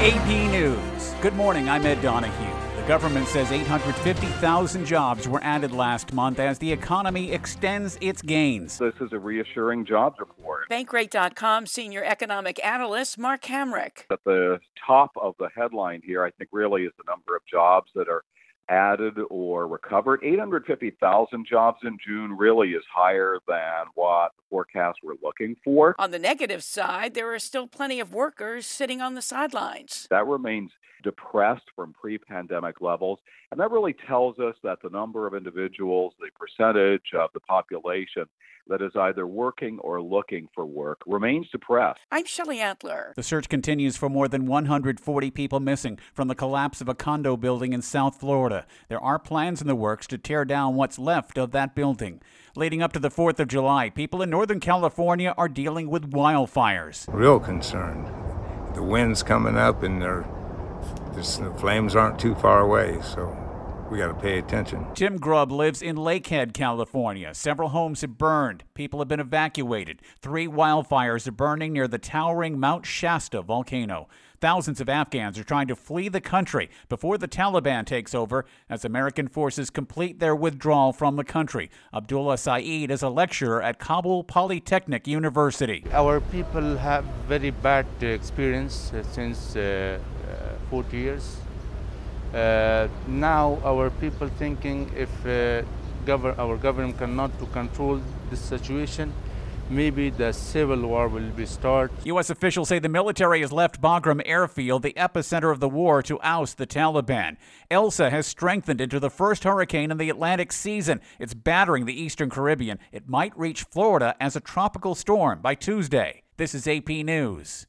AP News. Good morning, I'm Ed Donahue. The government says 850,000 jobs were added last month as the economy extends its gains. This is a reassuring jobs report. Bankrate.com senior economic analyst Mark Hamrick. At the top of the headline here, I think really is the number of jobs that are added or recovered. 850,000 jobs in June really is higher than what the forecasts were looking for. On the negative side, there are still plenty of workers sitting on the sidelines. That remains depressed from pre-pandemic levels, and that really tells us that the number of individuals, the percentage of the population that is either working or looking for work remains depressed. I'm Shelley Antler. The search continues for more than 140 people missing from the collapse of a condo building in South Florida. There are plans in the works to tear down what's left of that building. Leading up to the 4th of July, people in Northern California are dealing with wildfires. Real concerned. The wind's coming up and the flames aren't too far away, so we got to pay attention. Tim Grubb lives in Lakehead, California. Several homes have burned. People have been evacuated. 3 wildfires are burning near the towering Mount Shasta volcano. Thousands of Afghans are trying to flee the country before the Taliban takes over as American forces complete their withdrawal from the country. Abdullah Saeed is a lecturer at Kabul Polytechnic University. Our people have very bad experience since 40 years. Now our people thinking if our government cannot to control this situation, maybe the civil war will be started. U.S. officials say the military has left Bagram Airfield, the epicenter of the war, to oust the Taliban. Elsa has strengthened into the first hurricane in the Atlantic season. It's battering the eastern Caribbean. It might reach Florida as a tropical storm by Tuesday. This is AP News.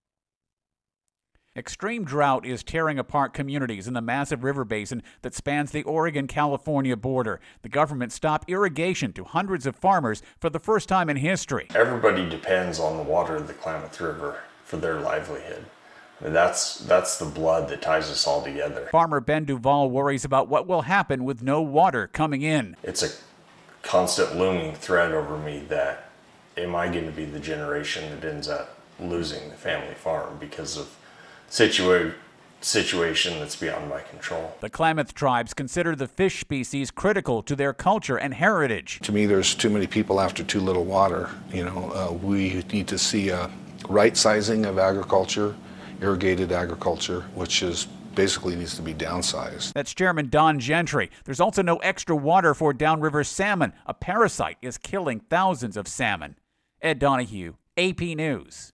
Extreme drought is tearing apart communities in the massive river basin that spans the Oregon-California border. The government stopped irrigation to hundreds of farmers for the first time in history. Everybody depends on the water of the Klamath River for their livelihood. That's the blood that ties us all together. Farmer Ben Duval worries about what will happen with no water coming in. It's a constant looming threat over me that am I going to be the generation that ends up losing the family farm because of situation that's beyond my control. The Klamath tribes consider the fish species critical to their culture and heritage. To me, there's too many people after too little water. We need to see a right sizing of agriculture, irrigated agriculture, which is basically needs to be downsized. That's Chairman Don Gentry. There's also no extra water for downriver salmon. A parasite is killing thousands of salmon. Ed Donahue, AP News.